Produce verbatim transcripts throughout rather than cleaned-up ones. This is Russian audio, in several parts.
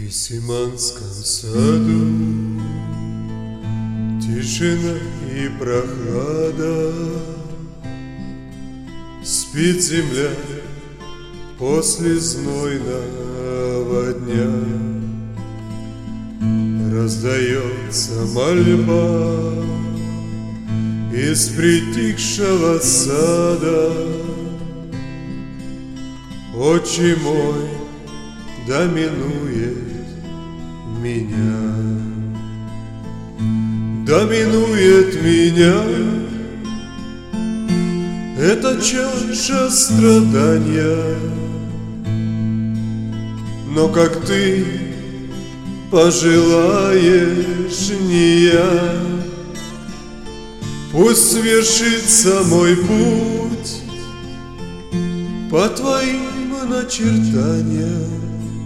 Гефсиманском саду тишина и прохлада. Спит земля после знойного дня. Раздается мольба из притихшего сада. Отче мой доминует меня, доминует меня эта чаша страдания. Но как ты пожелаешь, не я, пусть свершится мой путь по твоим начертаниям.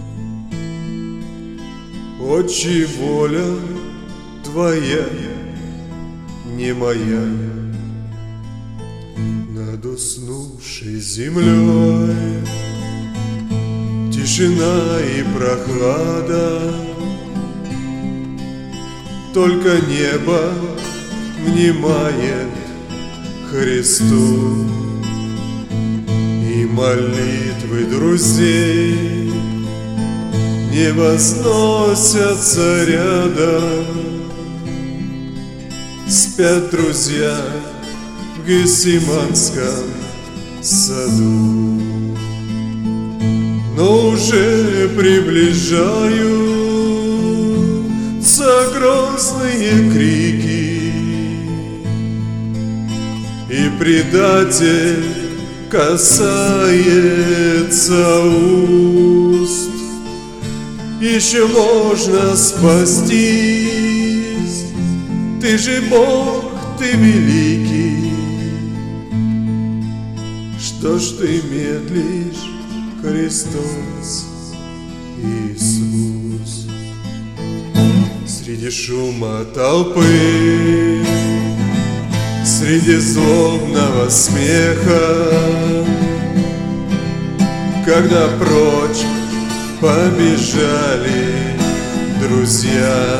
Отче, воля твоя, не моя. Над уснувшей землей тишина и прохлада. Только небо внимает Христу, и молитвы друзей не возносятся рядом. Спят друзья в Гефсиманском саду, но уже приближаются грозные крики, и предатель касается уст. Еще можно спастись, ты же Бог, ты великий. Что ж ты медлишь, Христос Иисус? Среди шума толпы, среди злобного смеха, когда прочь побежали друзья,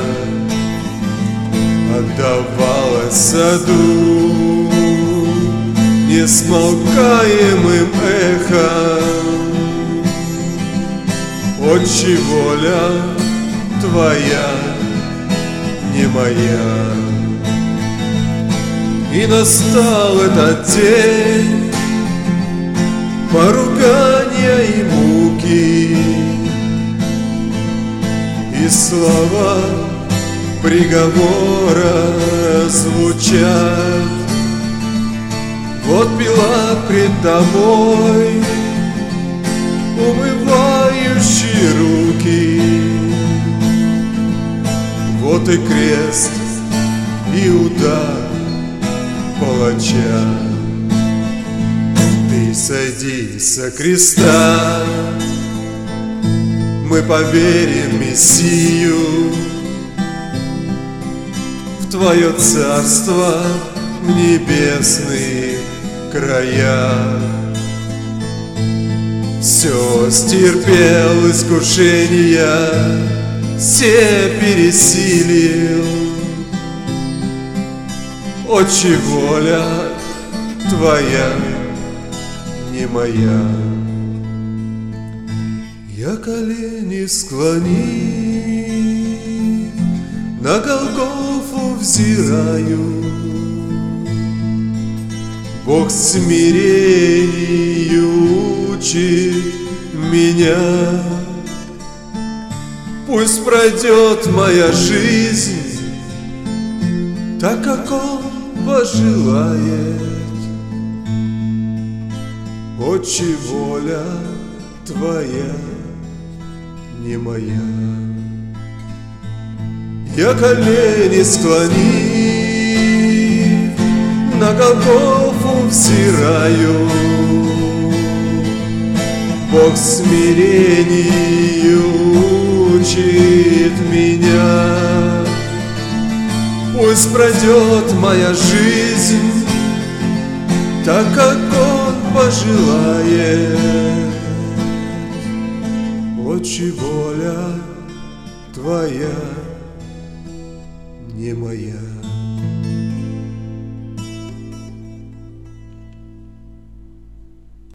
отдавалось саду несмолкаемым эхом. Отче, воля твоя, не моя. И настал этот день поругания и муки, и слова приговора звучат. Вот Пилат пред тобой, умывающий руки. Вот и крест, и удар палача. Ты сойди со креста, мы поверим Мессию в Твое царство, в небесные края. Все стерпел искушения, все пересилил. Отче, воля твоя, не моя. Я колени склонив, на Голгофу взираю. Бог смирению учит меня. Пусть пройдет моя жизнь так, как Он пожелает. Отче, воля твоя, не моя. Я колени склонив, на Голгофу взираю. Бог смирению учит меня. Пусть пройдет моя жизнь так, как Он пожелает. Отче, воля твоя, не моя.